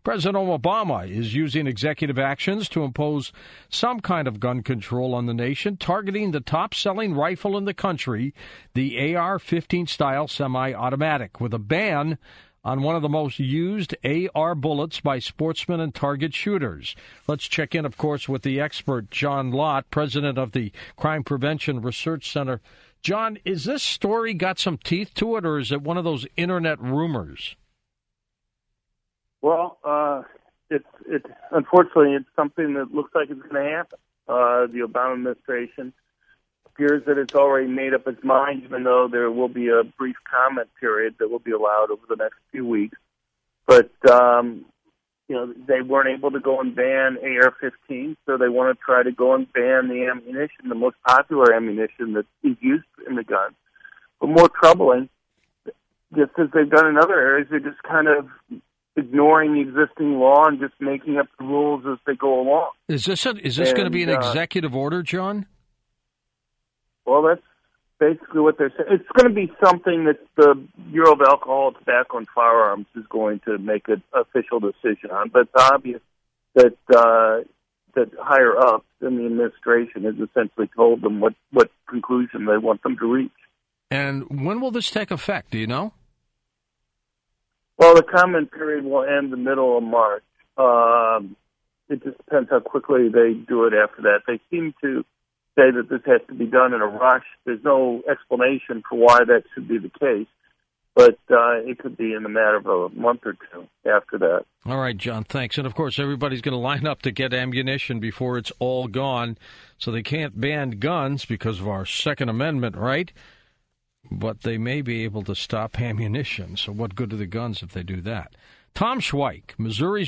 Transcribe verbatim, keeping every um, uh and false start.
President Obama is using executive actions to impose some kind of gun control on the nation, targeting the top-selling rifle in the country, the A R fifteen style semi-automatic, with a ban on one of the most used A R bullets by sportsmen and target shooters. Let's check in, of course, with the expert, John Lott, president of the Crime Prevention Research Center. John, is this story got some teeth to it, or is it one of those internet rumors? Well, uh, it's it. Unfortunately, it's something that looks like it's going to happen. Uh, the Obama administration appears that it's already made up its mind, even though there will be a brief comment period that will be allowed over the next few weeks. But um, you know, they weren't able to go and ban A R fifteen, so they want to try to go and ban the ammunition, the most popular ammunition that is used in the gun. But more troubling, just as they've done in other areas, they're just kind of ignoring the existing law and just making up the rules as they go along. Is this a, is this and, going to be an uh, executive order, John? Well, that's basically what they're saying. It's going to be something that the Bureau of Alcohol, Tobacco, and Firearms is going to make an official decision on. But it's obvious that uh, that higher up in the administration has essentially told them what, what conclusion they want them to reach. And when will this take effect? Do you know? Well, the comment period will end the middle of March. Um, it just depends how quickly they do it after that. They seem to say that this has to be done in a rush. There's no explanation for why that should be the case, but uh, it could be in a matter of a month or two after that. All right, John, thanks. And, of course, everybody's going to line up to get ammunition before it's all gone, so they can't ban guns because of our Second Amendment, right? But they may be able to stop ammunition, so what good are the guns if they do that? Tom Schweik, Missouri's